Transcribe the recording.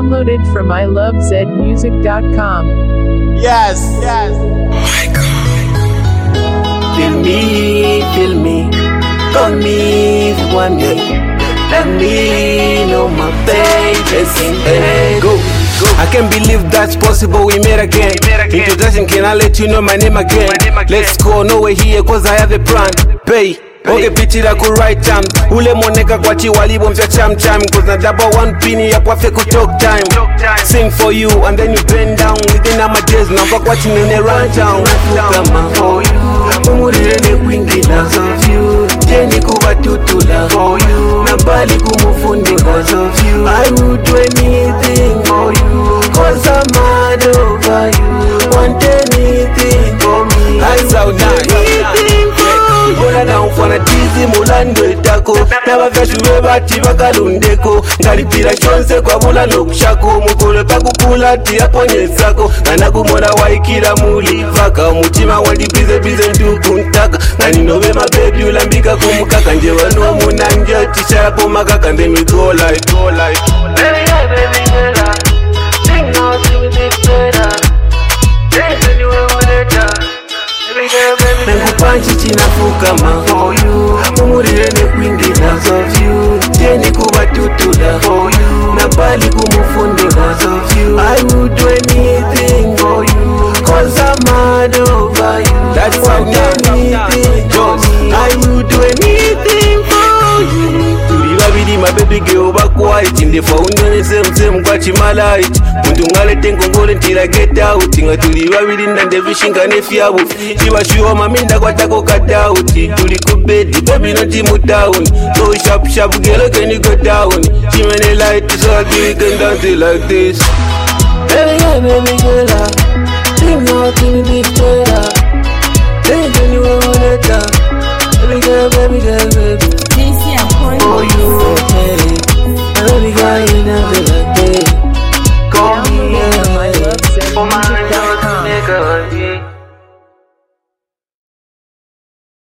Downloaded from ilovezmusic.com. Yes. Feel me, call me if you want me. Let me know my baby's in go. I can't believe that's possible, we met again. Introduction, can I let you know my name again? Let's go, nowhere here cause I have a plan. Pay. Okay, pichira ku right time. Ule moneka kwa chiwalibo mfya cham cause na double one pini ya kwa feku talk time. Sing for you and then you bend down. Within my days, na kwa chinene run town. Kama for you, umurene kwingina of you. Jeni kuba tutula for you. Nabali kumufundi cause of you. I would do anything for you, cause I'm mad over you. Want anything for me, I would do anything for you. Bona na ufana tizi mulandwe tako. Naba vyashuwe bati bakalundeko. Ngalipira chonse kwa bula lokushako. Mukule pakukula tia ponye zako. Nana kumona waikila muli vaka. Mutima wandi bize ndukuntaka. Nani nobe mabebi ulambika kumukaka. Nje wanua munanje tishara pomakaka. Then we go like baby girl, sing now to me this better. Dance anywhere with it. Nangupanchi chinafukama for you. Umurene kwingina of you. Jeni kuba tutula for you. Nabali kumufundi cause of you. I would do anything for you, cause I'm mad over you. That's why anything for me, I would do anything for you. My baby girl back white in the phone same kwa chimalight. Mundungale tengo ngole until I get out. Tinga tuliwa within and the vision can if you out. Shiwa shuwa maminda kwa tako cut out. Tuli kubedi baby no timu down. So sharp girl can you go down? Chimene light so I give it can dance it like this. Baby girl, sing out to me